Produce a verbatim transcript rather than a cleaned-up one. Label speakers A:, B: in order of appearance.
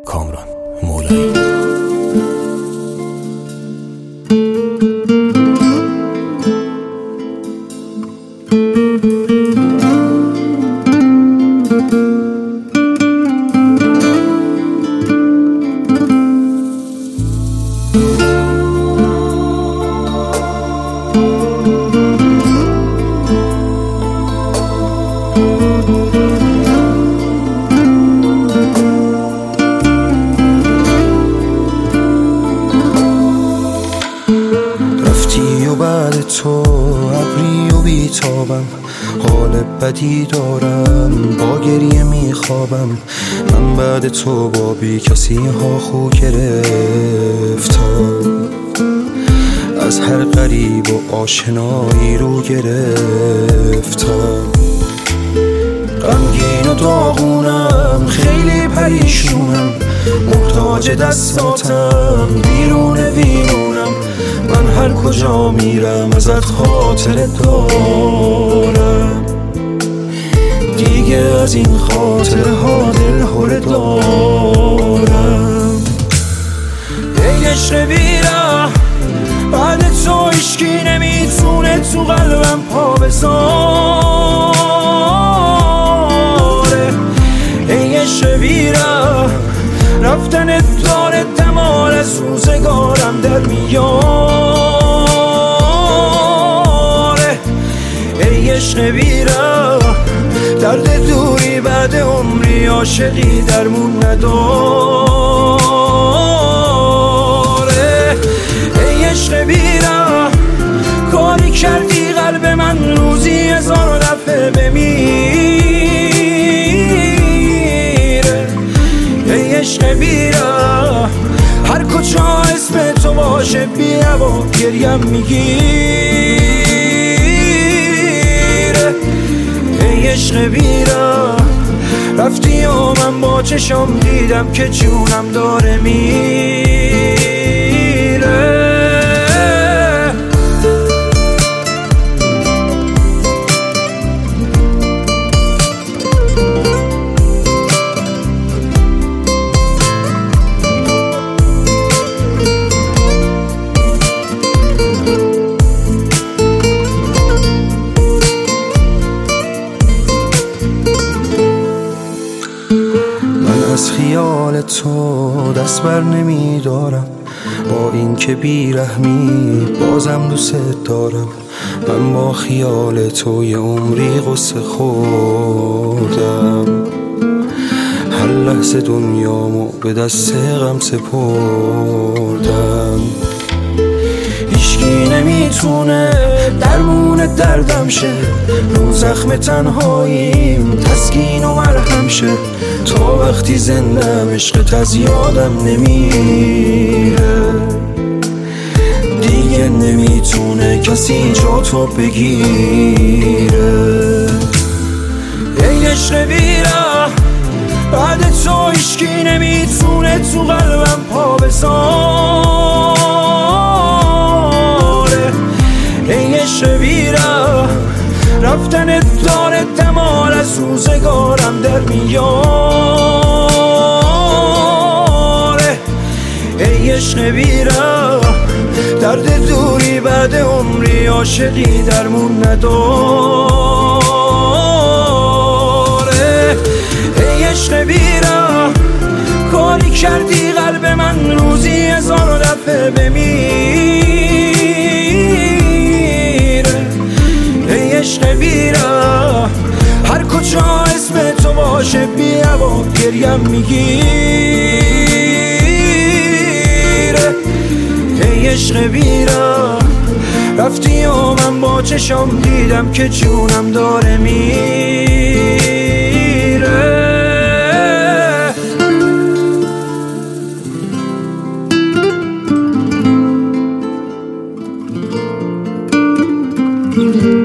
A: کامران مولایی.
B: رفتی و بعد تو ابری و بیتابم، حال بدی دارم، با گریه میخوابم. من بعد تو با بی کسی ها خو گرفتم، از هر غریب و آشنایی رو گرفتم. غمگین و داغونم، خیلی پریشونم، محتاج دستاتم، بیرون ویرونم. من هر کجا میرم ازت خاطر دارم، دیگه از این خاطرها دلهره دارم. ای عشق بیره، بعد تو هیچکی نمیتونه تو قلبم پا بذاره. ای عشق بیره، رفتن داره دمار از روزگارم در میاره. ای عشق بیره، درد دوری بعد عمری عاشقی درمون نداره. ای عشق بیره، کاری کردی قلب من روزی هزار دفعه بمیره. ای عشق بیره، هر کجا اسم تو باشه بیا و گریم میگیره. ای عشق بیره، رفتی و من با چشم دیدم که جونم داره میره. از خیال تو دست بر نمی دارم، با این که بیرحمی بازم دوست دارم. من با خیال تو یه عمری غصه خوردم، هر لحظه دنیامو به دست غم سپردم. هیچکی نمیتونه درمون دردم شه، رو زخم تنهاییم تسکین و مرهم شه. تو وقتی زندم عشقت از یادم نمیره، دیگه نمیتونه کسی جا تو بگیره. ای عشق بیره، بعد تو هیچکی نمیتونه تو قلبم پا بذاره. ای عشق بیره، رفتن داره دمار از روزگارم در میاره. ای عشق بیره، درد دوری بعد عمری عاشقی درمون نداره. ای عشق بیره، کاری کردی قلب من روزی هزار دفعه بمیره. ای عشق بیره، هر کجا اسم تو باشه بیا و گریم میگیره. ای عشق بیره، رفتی و من با چشم دیدم که جونم داره میره.